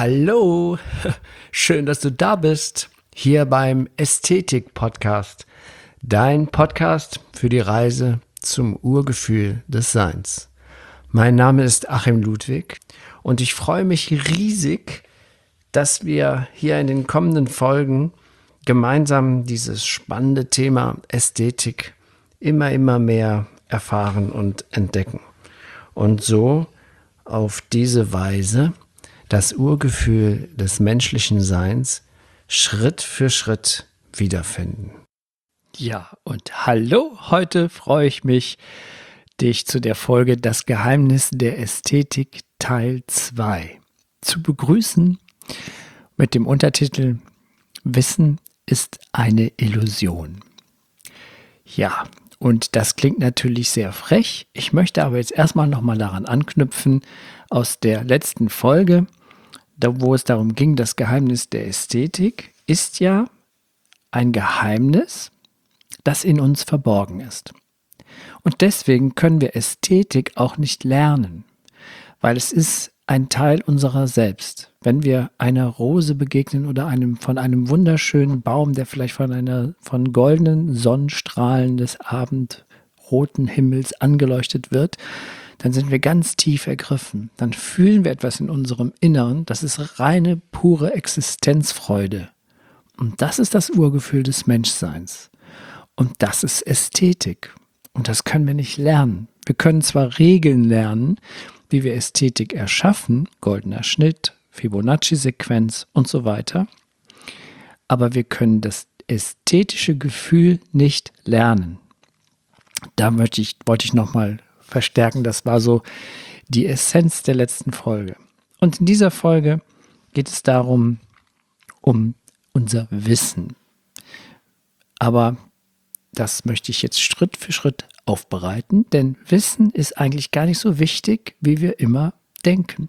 Hallo, schön, dass du da bist, hier beim Ästhetik-Podcast, dein Podcast für die Reise zum Urgefühl des Seins. Mein Name ist Achim Ludwig und ich freue mich riesig, dass wir hier in den kommenden Folgen gemeinsam dieses spannende Thema Ästhetik immer mehr erfahren und entdecken. Und so auf diese Weise das Urgefühl des menschlichen Seins Schritt für Schritt wiederfinden. Ja, und hallo, heute freue ich mich, dich zu der Folge Das Geheimnis der Ästhetik Teil 2 zu begrüßen mit dem Untertitel Wissen ist eine Illusion. Ja, und das klingt natürlich sehr frech. Ich möchte aber jetzt erstmal nochmal daran anknüpfen aus der letzten Folge, wo es darum ging, das Geheimnis der Ästhetik ist ja ein Geheimnis, das in uns verborgen ist. Und deswegen können wir Ästhetik auch nicht lernen, weil es ist ein Teil unserer selbst. Wenn wir einer Rose begegnen oder von einem wunderschönen Baum, der vielleicht von goldenen Sonnenstrahlen des abendroten Himmels angeleuchtet wird, dann sind wir ganz tief ergriffen. Dann fühlen wir etwas in unserem Innern, das ist reine, pure Existenzfreude. Und das ist das Urgefühl des Menschseins. Und das ist Ästhetik. Und das können wir nicht lernen. Wir können zwar Regeln lernen, wie wir Ästhetik erschaffen, goldener Schnitt, Fibonacci-Sequenz und so weiter, aber wir können das ästhetische Gefühl nicht lernen. Da wollte ich nochmal verstärken, das war so die Essenz der letzten Folge. Und in dieser Folge geht es darum, um unser Wissen. Aber das möchte ich jetzt Schritt für Schritt aufbereiten, denn Wissen ist eigentlich gar nicht so wichtig, wie wir immer denken.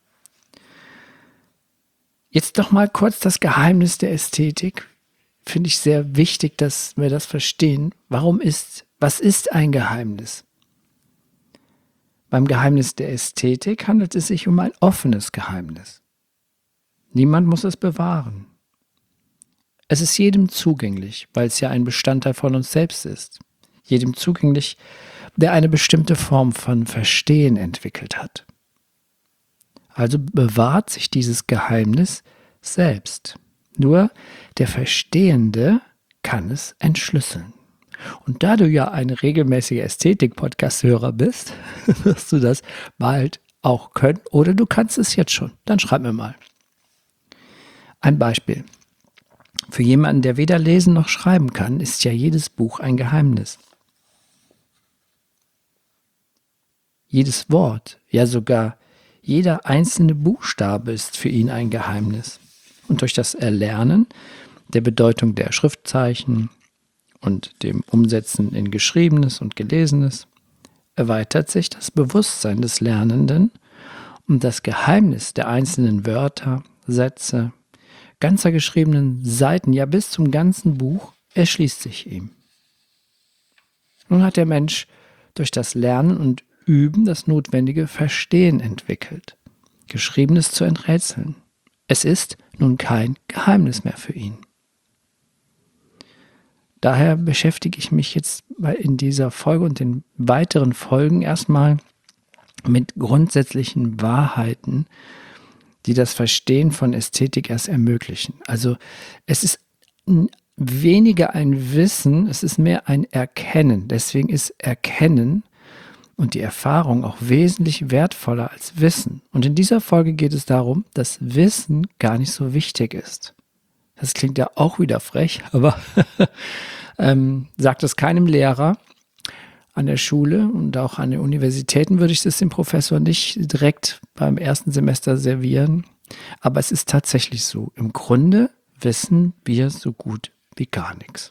Jetzt noch mal kurz das Geheimnis der Ästhetik. Finde ich sehr wichtig, dass wir das verstehen. Was ist ein Geheimnis? Beim Geheimnis der Ästhetik handelt es sich um ein offenes Geheimnis. Niemand muss es bewahren. Es ist jedem zugänglich, weil es ja ein Bestandteil von uns selbst ist. Jedem zugänglich, der eine bestimmte Form von Verstehen entwickelt hat. Also bewahrt sich dieses Geheimnis selbst. Nur der Verstehende kann es entschlüsseln. Und da du ja ein regelmäßiger Ästhetik-Podcast-Hörer bist, wirst du das bald auch können oder du kannst es jetzt schon. Dann schreib mir mal. Ein Beispiel. Für jemanden, der weder lesen noch schreiben kann, ist ja jedes Buch ein Geheimnis. Jedes Wort, ja sogar jeder einzelne Buchstabe ist für ihn ein Geheimnis. Und durch das Erlernen der Bedeutung der Schriftzeichen und dem Umsetzen in Geschriebenes und Gelesenes erweitert sich das Bewusstsein des Lernenden und das Geheimnis der einzelnen Wörter, Sätze, ganzer geschriebenen Seiten, ja bis zum ganzen Buch, erschließt sich ihm. Nun hat der Mensch durch das Lernen und Üben das notwendige Verstehen entwickelt, Geschriebenes zu enträtseln. Es ist nun kein Geheimnis mehr für ihn. Daher beschäftige ich mich jetzt in dieser Folge und den weiteren Folgen erstmal mit grundsätzlichen Wahrheiten, die das Verstehen von Ästhetik erst ermöglichen. Also es ist weniger ein Wissen, es ist mehr ein Erkennen. Deswegen ist Erkennen und die Erfahrung auch wesentlich wertvoller als Wissen. Und in dieser Folge geht es darum, dass Wissen gar nicht so wichtig ist. Das klingt ja auch wieder frech, aber sagt es keinem Lehrer an der Schule und auch an den Universitäten würde ich es dem Professor nicht direkt beim ersten Semester servieren. Aber es ist tatsächlich so. Im Grunde wissen wir so gut wie gar nichts.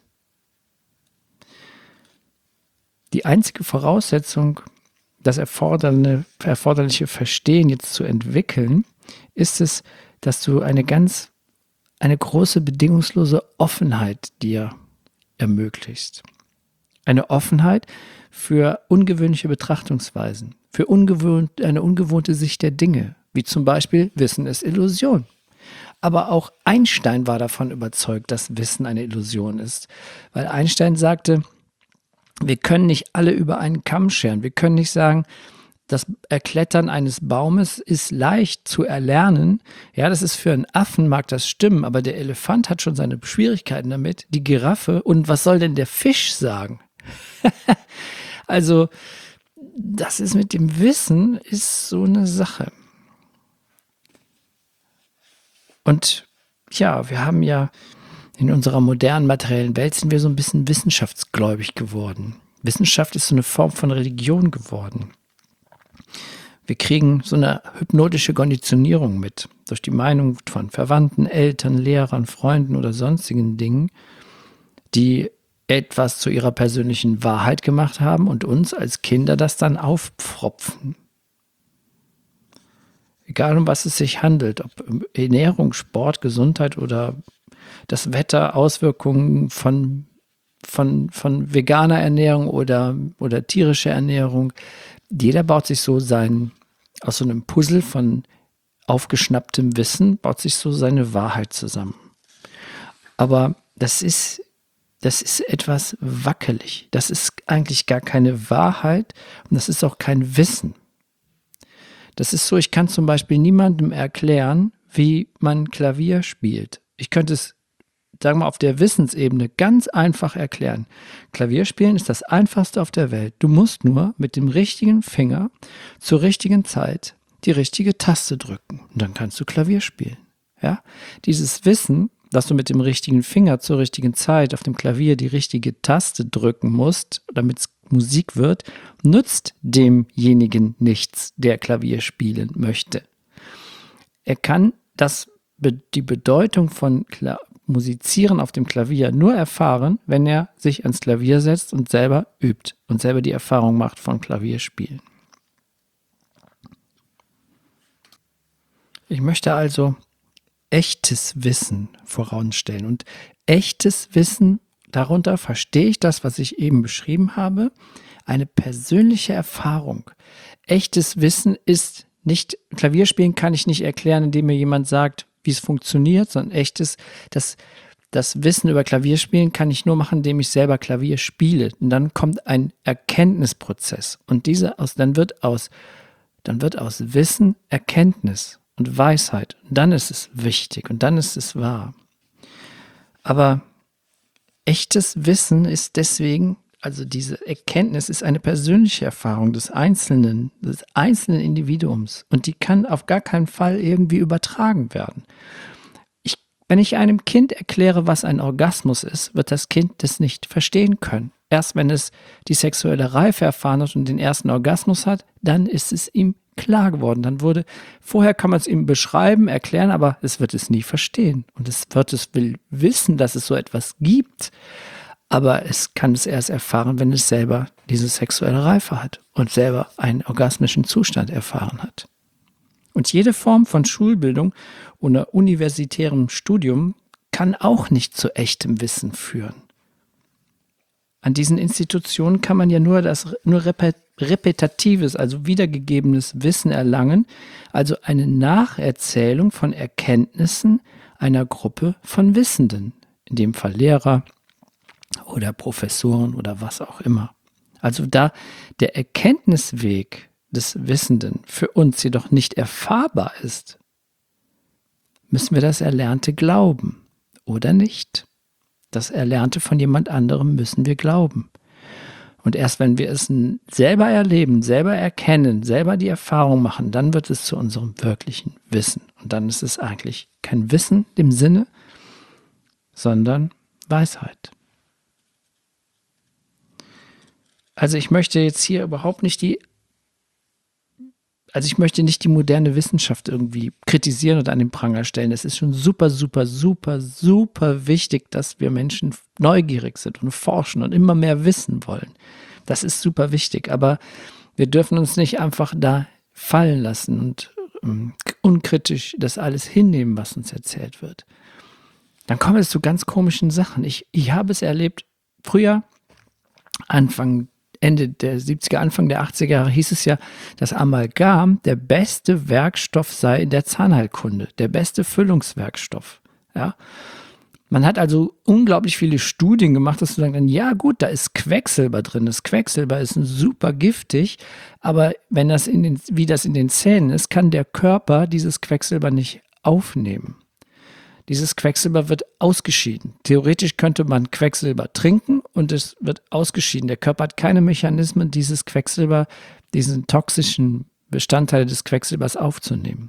Die einzige Voraussetzung, das erforderliche Verstehen jetzt zu entwickeln, ist es, dass du eine große bedingungslose Offenheit dir ermöglicht. Eine Offenheit für ungewöhnliche Betrachtungsweisen, für eine ungewohnte Sicht der Dinge, wie zum Beispiel Wissen ist Illusion. Aber auch Einstein war davon überzeugt, dass Wissen eine Illusion ist. Weil Einstein sagte, wir können nicht alle über einen Kamm scheren. Wir können nicht sagen, das Erklettern eines Baumes ist leicht zu erlernen. Ja, das ist für einen Affen, mag das stimmen, aber der Elefant hat schon seine Schwierigkeiten damit, die Giraffe. Und was soll denn der Fisch sagen? Also, das ist mit dem Wissen, ist so eine Sache. Und ja, wir haben ja in unserer modernen materiellen Welt sind wir so ein bisschen wissenschaftsgläubig geworden. Wissenschaft ist so eine Form von Religion geworden. Wir kriegen so eine hypnotische Konditionierung mit, durch die Meinung von Verwandten, Eltern, Lehrern, Freunden oder sonstigen Dingen, die etwas zu ihrer persönlichen Wahrheit gemacht haben und uns als Kinder das dann aufpfropfen. Egal um was es sich handelt, ob Ernährung, Sport, Gesundheit oder das Wetter, Auswirkungen von veganer Ernährung oder tierischer Ernährung. Jeder baut sich so aus so einem Puzzle von aufgeschnapptem Wissen, baut sich so seine Wahrheit zusammen. Aber das ist etwas wackelig. Das ist eigentlich gar keine Wahrheit und das ist auch kein Wissen. Das ist so, ich kann zum Beispiel niemandem erklären, wie man Klavier spielt. Ich könnte es, sagen wir mal, auf der Wissensebene ganz einfach erklären. Klavierspielen ist das Einfachste auf der Welt. Du musst nur mit dem richtigen Finger zur richtigen Zeit die richtige Taste drücken und dann kannst du Klavier spielen. Ja? Dieses Wissen, dass du mit dem richtigen Finger zur richtigen Zeit auf dem Klavier die richtige Taste drücken musst, damit es Musik wird, nützt demjenigen nichts, der Klavier spielen möchte. Er kann die Bedeutung von Musizieren auf dem Klavier nur erfahren, wenn er sich ans Klavier setzt und selber übt und selber die Erfahrung macht von Klavierspielen. Ich möchte also echtes Wissen voranstellen. Und echtes Wissen, darunter verstehe ich das, was ich eben beschrieben habe, eine persönliche Erfahrung. Echtes Wissen ist nicht, Klavierspielen kann ich nicht erklären, indem mir jemand sagt, wie es funktioniert, sondern das Wissen über Klavierspielen kann ich nur machen, indem ich selber Klavier spiele. Und dann kommt ein Erkenntnisprozess. Und dann wird aus Wissen Erkenntnis und Weisheit. Und dann ist es wichtig und dann ist es wahr. Aber echtes Wissen ist deswegen, also diese Erkenntnis ist eine persönliche Erfahrung des einzelnen Individuums und die kann auf gar keinen Fall irgendwie übertragen werden. Wenn ich einem Kind erkläre, was ein Orgasmus ist, wird das Kind das nicht verstehen können. Erst wenn es die sexuelle Reife erfahren hat und den ersten Orgasmus hat, dann ist es ihm klar geworden. Vorher kann man es ihm beschreiben, erklären, aber es wird es nie verstehen. Und es will wissen, dass es so etwas gibt, aber es kann es erst erfahren, wenn es selber diese sexuelle Reife hat und selber einen orgasmischen Zustand erfahren hat. Und jede Form von Schulbildung oder universitärem Studium kann auch nicht zu echtem Wissen führen. An diesen Institutionen kann man ja nur repetitives, also wiedergegebenes Wissen erlangen, also eine Nacherzählung von Erkenntnissen einer Gruppe von Wissenden, in dem Fall Lehrer oder Professoren oder was auch immer. Also da der Erkenntnisweg des Wissenden für uns jedoch nicht erfahrbar ist, müssen wir das Erlernte glauben oder nicht. Das Erlernte von jemand anderem müssen wir glauben. Und erst wenn wir es selber erleben, selber erkennen, selber die Erfahrung machen, dann wird es zu unserem wirklichen Wissen. Und dann ist es eigentlich kein Wissen im Sinne, sondern Weisheit. Also ich möchte jetzt hier überhaupt nicht die moderne Wissenschaft irgendwie kritisieren oder an den Pranger stellen. Es ist schon super, super, super, super wichtig, dass wir Menschen neugierig sind und forschen und immer mehr wissen wollen. Das ist super wichtig, aber wir dürfen uns nicht einfach da fallen lassen und unkritisch das alles hinnehmen, was uns erzählt wird. Dann kommen es zu ganz komischen Sachen. Ich habe es erlebt, früher, Anfang Ende der 70er, Anfang der 80er Jahre hieß es ja, dass Amalgam der beste Werkstoff sei in der Zahnheilkunde, der beste Füllungswerkstoff. Ja? Man hat also unglaublich viele Studien gemacht, dass du sagst, ja gut, da ist Quecksilber drin. Das Quecksilber ist super giftig, aber wenn das wie das in den Zähnen ist, kann der Körper dieses Quecksilber nicht aufnehmen. Dieses Quecksilber wird ausgeschieden. Theoretisch könnte man Quecksilber trinken und es wird ausgeschieden. Der Körper hat keine Mechanismen, dieses Quecksilber, diesen toxischen Bestandteil des Quecksilbers aufzunehmen.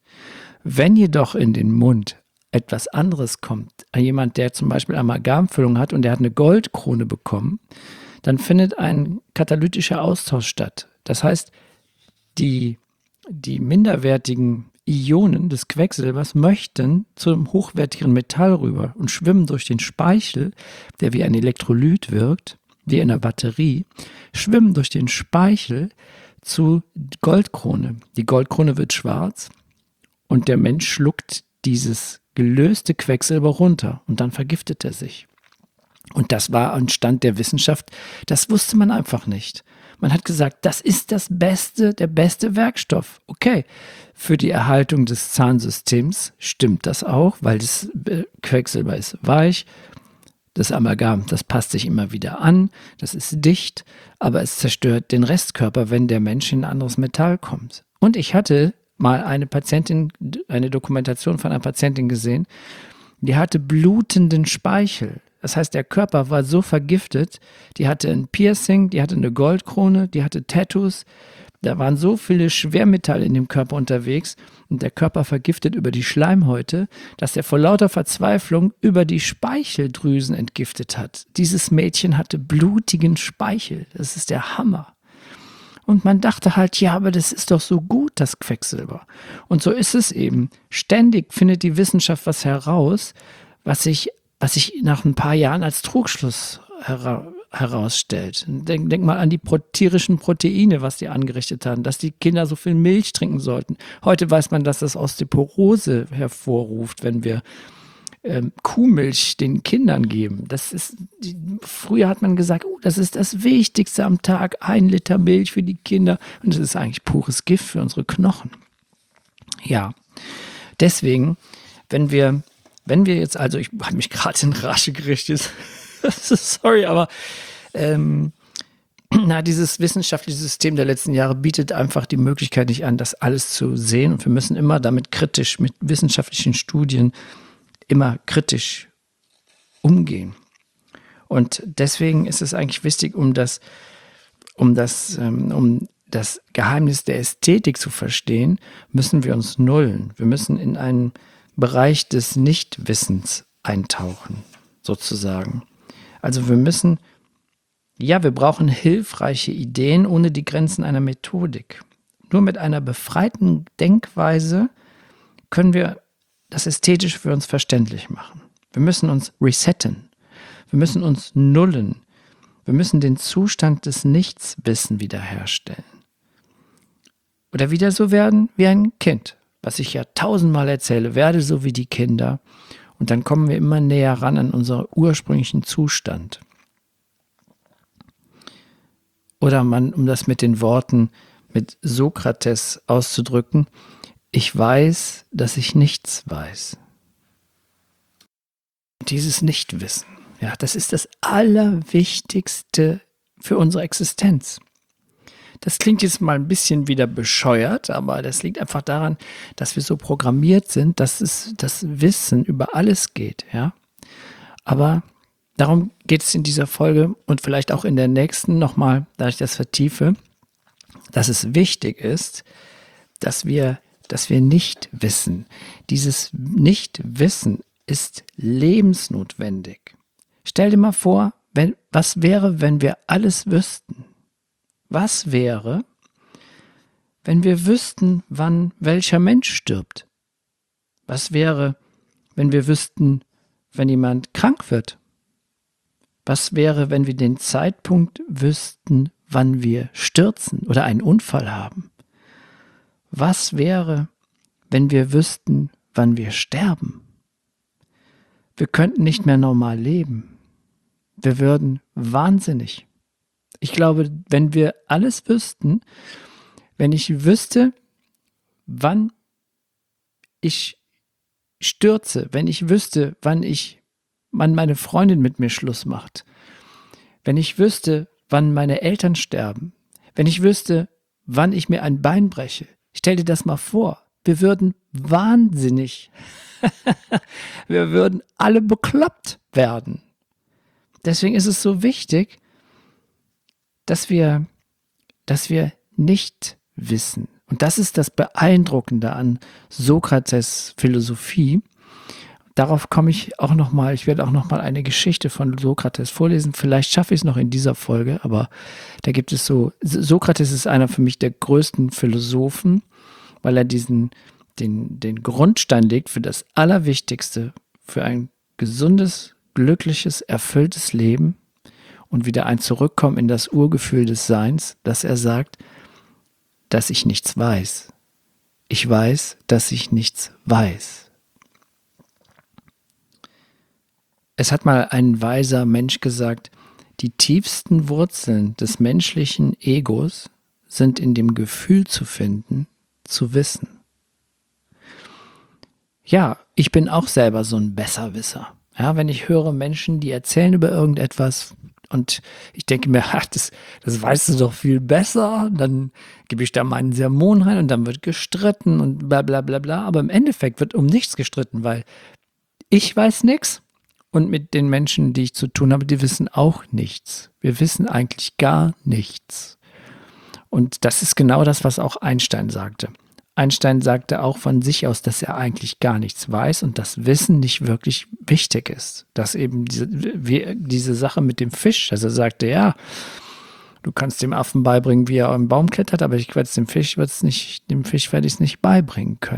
Wenn jedoch in den Mund etwas anderes kommt, jemand, der zum Beispiel Amalgamfüllung hat und der hat eine Goldkrone bekommen, dann findet ein katalytischer Austausch statt. Das heißt, die minderwertigen Ionen des Quecksilbers möchten zum hochwertigeren Metall rüber und schwimmen durch den Speichel, der wie ein Elektrolyt wirkt, wie in einer Batterie, schwimmen durch den Speichel zu Goldkrone. Die Goldkrone wird schwarz und der Mensch schluckt dieses gelöste Quecksilber runter und dann vergiftet er sich. Und das war ein Stand der Wissenschaft, das wusste man einfach nicht. Man hat gesagt, das ist der beste Werkstoff. Okay, für die Erhaltung des Zahnsystems stimmt das auch, weil das Quecksilber ist weich, das Amalgam, das passt sich immer wieder an, das ist dicht, aber es zerstört den Restkörper, wenn der Mensch in ein anderes Metall kommt. Und ich hatte mal eine Dokumentation von einer Patientin gesehen, die hatte blutenden Speichel. Das heißt, der Körper war so vergiftet, die hatte ein Piercing, die hatte eine Goldkrone, die hatte Tattoos, da waren so viele Schwermetalle in dem Körper unterwegs und der Körper vergiftet über die Schleimhäute, dass er vor lauter Verzweiflung über die Speicheldrüsen entgiftet hat. Dieses Mädchen hatte blutigen Speichel, das ist der Hammer. Und man dachte halt, ja, aber das ist doch so gut, das Quecksilber. Und so ist es eben. Ständig findet die Wissenschaft was heraus, was sich nach ein paar Jahren als Trugschluss herausstellt. Denk mal an die tierischen Proteine, was die angerichtet haben, dass die Kinder so viel Milch trinken sollten. Heute weiß man, dass das Osteoporose hervorruft, wenn wir Kuhmilch den Kindern geben. Früher hat man gesagt, das ist das Wichtigste am Tag, 1 Liter Milch für die Kinder. Und das ist eigentlich pures Gift für unsere Knochen. Ja, deswegen, wenn wir jetzt, also ich habe mich gerade in Rage gerichtet, sorry, aber dieses wissenschaftliche System der letzten Jahre bietet einfach die Möglichkeit nicht an, das alles zu sehen. Und wir müssen immer damit kritisch, mit wissenschaftlichen Studien, immer kritisch umgehen. Und deswegen ist es eigentlich wichtig, um das Geheimnis der Ästhetik zu verstehen, müssen wir uns nullen. Wir müssen in einen Bereich des Nichtwissens eintauchen, sozusagen. Also wir brauchen hilfreiche Ideen ohne die Grenzen einer Methodik. Nur mit einer befreiten Denkweise können wir das Ästhetische für uns verständlich machen. Wir müssen uns resetten. Wir müssen uns nullen. Wir müssen den Zustand des Nichtswissen wiederherstellen. Oder wieder so werden wie ein Kind, was ich ja 1000-mal erzähle, werde so wie die Kinder. Und dann kommen wir immer näher ran an unseren ursprünglichen Zustand. Oder um das mit den Worten mit Sokrates auszudrücken, ich weiß, dass ich nichts weiß. Dieses Nichtwissen, ja, das ist das Allerwichtigste für unsere Existenz. Das klingt jetzt mal ein bisschen wieder bescheuert, aber das liegt einfach daran, dass wir so programmiert sind, dass das Wissen über alles geht, ja. Aber darum geht es in dieser Folge und vielleicht auch in der nächsten nochmal, da ich das vertiefe, dass es wichtig ist, dass wir nicht wissen. Dieses Nichtwissen ist lebensnotwendig. Stell dir mal vor, was wäre, wenn wir alles wüssten? Was wäre, wenn wir wüssten, wann welcher Mensch stirbt? Was wäre, wenn wir wüssten, wenn jemand krank wird? Was wäre, wenn wir den Zeitpunkt wüssten, wann wir stürzen oder einen Unfall haben? Was wäre, wenn wir wüssten, wann wir sterben? Wir könnten nicht mehr normal leben. Wir würden wahnsinnig. Ich glaube, wenn wir alles wüssten, wenn ich wüsste, wann ich stürze, wenn ich wüsste, wann meine Freundin mit mir Schluss macht, wenn ich wüsste, wann meine Eltern sterben, wenn ich wüsste, wann ich mir ein Bein breche. Stell dir das mal vor. Wir würden wahnsinnig. Wir würden alle bekloppt werden. Deswegen ist es so wichtig, dass wir nicht wissen. Und das ist das Beeindruckende an Sokrates' Philosophie. Darauf komme ich auch nochmal, ich werde auch nochmal eine Geschichte von Sokrates vorlesen. Vielleicht schaffe ich es noch in dieser Folge, aber da gibt es so, Sokrates ist einer für mich der größten Philosophen, weil er den Grundstein legt für das Allerwichtigste, für ein gesundes, glückliches, erfülltes Leben und wieder ein Zurückkommen in das Urgefühl des Seins, dass er sagt, dass ich nichts weiß. Ich weiß, dass ich nichts weiß. Es hat mal ein weiser Mensch gesagt, die tiefsten Wurzeln des menschlichen Egos sind in dem Gefühl zu finden, zu wissen. Ja, ich bin auch selber so ein Besserwisser. Ja, wenn ich höre Menschen, die erzählen über irgendetwas und ich denke mir, das weißt du doch viel besser, dann gebe ich da meinen Sermon rein und dann wird gestritten und bla bla bla bla. Aber im Endeffekt wird um nichts gestritten, weil ich weiß nichts. Und mit den Menschen, die ich zu tun habe, die wissen auch nichts. Wir wissen eigentlich gar nichts. Und das ist genau das, was auch Einstein sagte. Einstein sagte auch von sich aus, dass er eigentlich gar nichts weiß und das Wissen nicht wirklich wichtig ist. Dass eben diese Sache mit dem Fisch, also er sagte, ja, du kannst dem Affen beibringen, wie er am Baum klettert, aber dem Fisch werde ich es nicht beibringen können.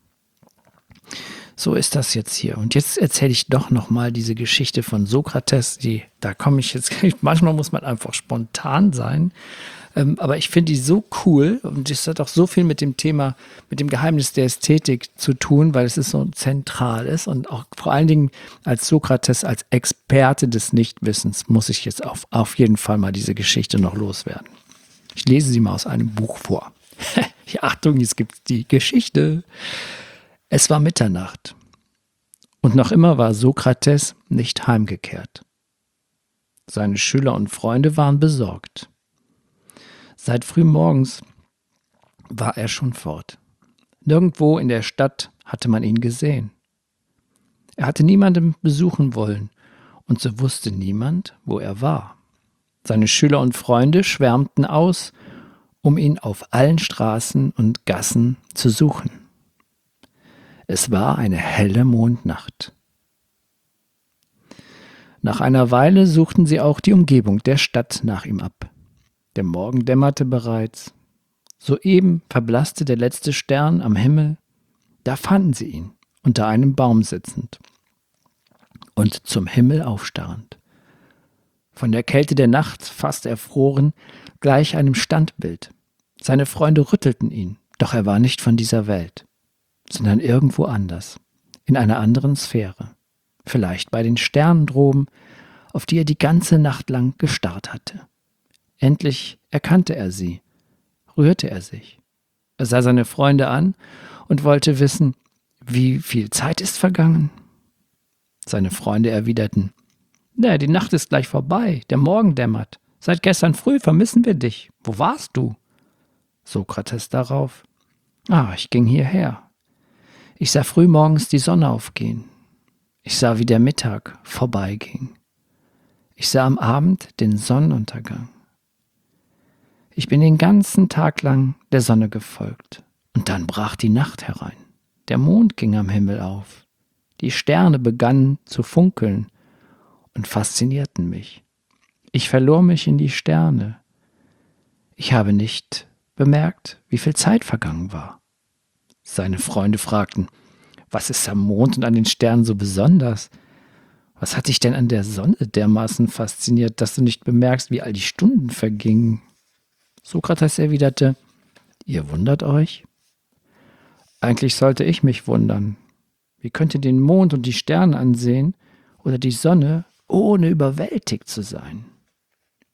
So ist das jetzt hier. Und jetzt erzähle ich doch nochmal diese Geschichte von Sokrates. Da komme ich jetzt, manchmal muss man einfach spontan sein. Aber ich finde die so cool und es hat auch so viel mit dem Thema, mit dem Geheimnis der Ästhetik zu tun, weil es so zentral ist und auch vor allen Dingen als Sokrates, als Experte des Nichtwissens muss ich jetzt auf jeden Fall mal diese Geschichte noch loswerden. Ich lese sie mal aus einem Buch vor. Achtung, jetzt gibt es die Geschichte. Es war Mitternacht und noch immer war Sokrates nicht heimgekehrt. Seine Schüler und Freunde waren besorgt. Seit frühmorgens war er schon fort. Nirgendwo in der Stadt hatte man ihn gesehen. Er hatte niemanden besuchen wollen und so wusste niemand, wo er war. Seine Schüler und Freunde schwärmten aus, um ihn auf allen Straßen und Gassen zu suchen. Es war eine helle Mondnacht. Nach einer Weile suchten sie auch die Umgebung der Stadt nach ihm ab. Der Morgen dämmerte bereits. Soeben verblasste der letzte Stern am Himmel. Da fanden sie ihn, unter einem Baum sitzend und zum Himmel aufstarrend. Von der Kälte der Nacht fast erfroren, gleich einem Standbild. Seine Freunde rüttelten ihn, doch er war nicht von dieser Welt, sondern irgendwo anders, in einer anderen Sphäre. Vielleicht bei den Sternen droben, auf die er die ganze Nacht lang gestarrt hatte. Endlich erkannte er sie, rührte er sich. Er sah seine Freunde an und wollte wissen, wie viel Zeit ist vergangen? Seine Freunde erwiderten, die Nacht ist gleich vorbei, der Morgen dämmert. Seit gestern früh vermissen wir dich. Wo warst du? Sokrates darauf, ich ging hierher. Ich sah frühmorgens die Sonne aufgehen. Ich sah, wie der Mittag vorbeiging. Ich sah am Abend den Sonnenuntergang. Ich bin den ganzen Tag lang der Sonne gefolgt. Und dann brach die Nacht herein. Der Mond ging am Himmel auf. Die Sterne begannen zu funkeln und faszinierten mich. Ich verlor mich in die Sterne. Ich habe nicht bemerkt, wie viel Zeit vergangen war. Seine Freunde fragten, was ist am Mond und an den Sternen so besonders? Was hat dich denn an der Sonne dermaßen fasziniert, dass du nicht bemerkst, wie all die Stunden vergingen? Sokrates erwiderte, ihr wundert euch? Eigentlich sollte ich mich wundern. Wie könnt ihr den Mond und die Sterne ansehen oder die Sonne, ohne überwältigt zu sein?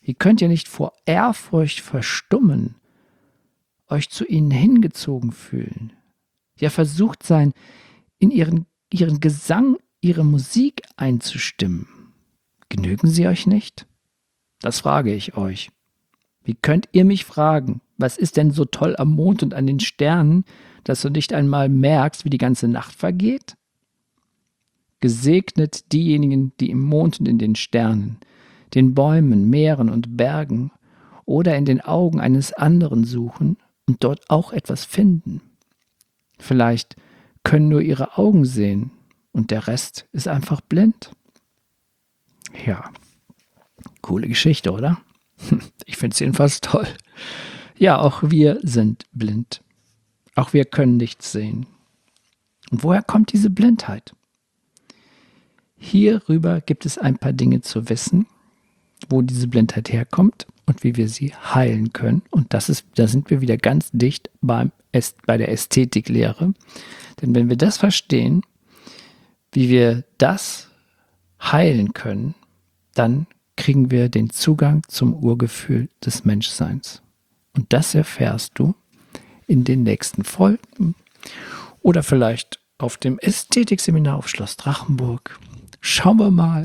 Wie könnt ihr nicht vor Ehrfurcht verstummen, euch zu ihnen hingezogen fühlen? Ja, versucht sein, in ihren Gesang, ihre Musik einzustimmen. Genügen sie euch nicht? Das frage ich euch. Wie könnt ihr mich fragen, was ist denn so toll am Mond und an den Sternen, dass du nicht einmal merkst, wie die ganze Nacht vergeht? Gesegnet diejenigen, die im Mond und in den Sternen, den Bäumen, Meeren und Bergen oder in den Augen eines anderen suchen und dort auch etwas finden. Vielleicht können nur ihre Augen sehen und der Rest ist einfach blind. Ja, coole Geschichte, oder? Ich finde es jedenfalls toll. Ja, auch wir sind blind. Auch wir können nichts sehen. Und woher kommt diese Blindheit? Hierüber gibt es ein paar Dinge zu wissen, wo diese Blindheit herkommt und wie wir sie heilen können. Und da sind wir wieder ganz dicht bei der Ästhetiklehre. Denn wenn wir das verstehen, wie wir das heilen können, dann kriegen wir den Zugang zum Urgefühl des Menschseins. Und das erfährst du in den nächsten Folgen oder vielleicht auf dem Ästhetikseminar auf Schloss Drachenburg. Schauen wir mal.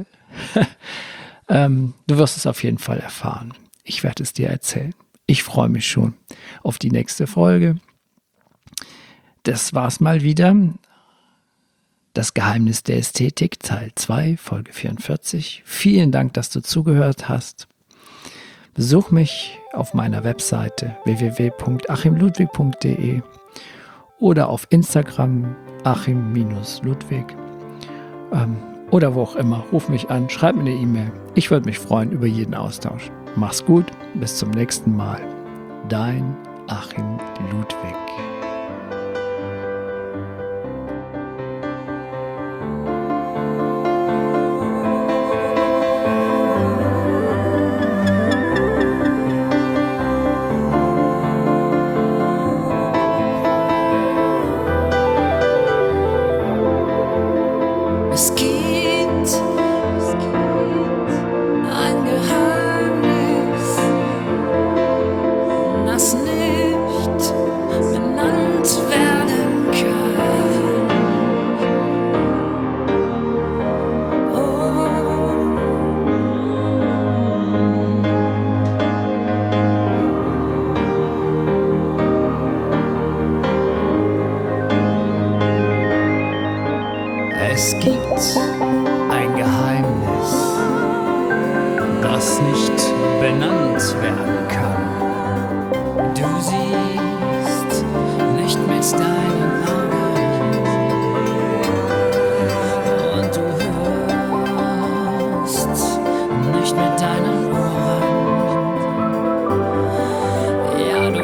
Du wirst es auf jeden Fall erfahren. Ich werde es dir erzählen. Ich freue mich schon auf die nächste Folge. Das war's mal wieder. Das Geheimnis der Ästhetik, Teil 2, Folge 44. Vielen Dank, dass du zugehört hast. Besuch mich auf meiner Webseite www.achimludwig.de oder auf Instagram achim-ludwig oder wo auch immer. Ruf mich an, schreib mir eine E-Mail. Ich würde mich freuen über jeden Austausch. Mach's gut, bis zum nächsten Mal. Dein Achim Ludwig. Es gibt ein Geheimnis, das nicht benannt werden kann. Es gibt ein Geheimnis, das nicht benannt werden kann. Du siehst nicht mit deinen Augen und du hörst nicht mit deinen Ohren. Ja, du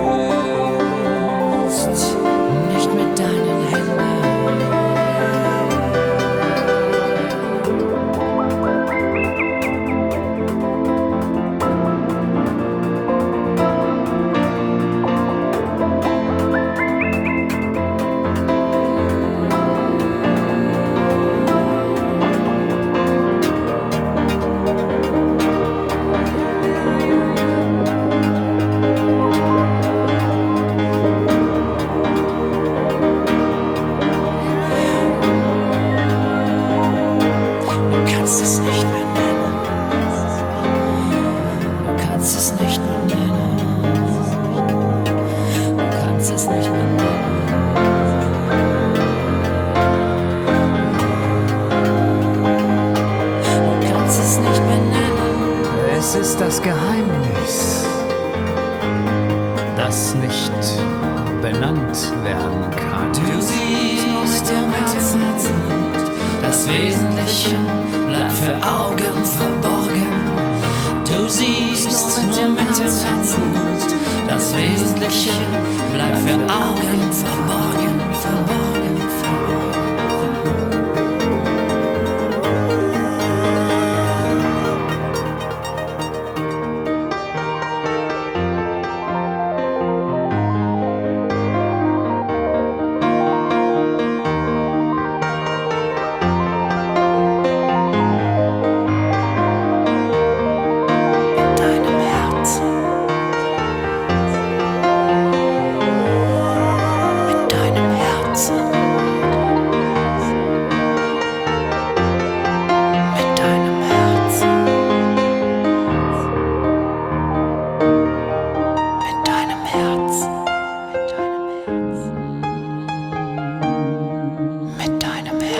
fühlst nicht mit deinen Händen. Es ist das Geheimnis, das nicht benannt werden kann. Du siehst im Herzen, das Wesentliche bleibt für Augen verborgen. Du siehst nur mit dem Herzen, das Wesentliche bleibt für Augen verborgen, verborgen, verborgen.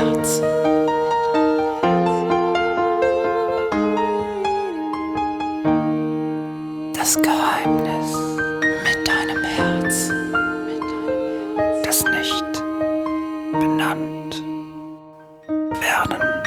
Herz. Das Geheimnis mit deinem Herz, das nicht benannt werden